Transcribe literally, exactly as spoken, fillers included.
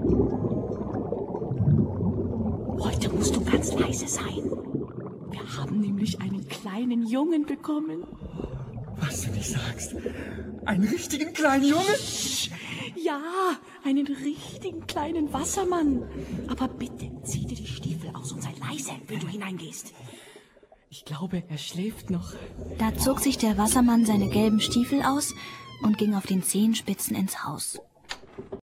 Heute musst du ganz leise sein. Wir haben nämlich einen kleinen Jungen bekommen. Was du nicht sagst. Einen richtigen kleinen Jungen? Ja, einen richtigen kleinen Wassermann. Aber bitte, zieh dir die Stiefel aus und sei leise, wenn du hineingehst. Ich glaube, er schläft noch. Da zog sich der Wassermann seine gelben Stiefel aus und ging auf den Zehenspitzen ins Haus.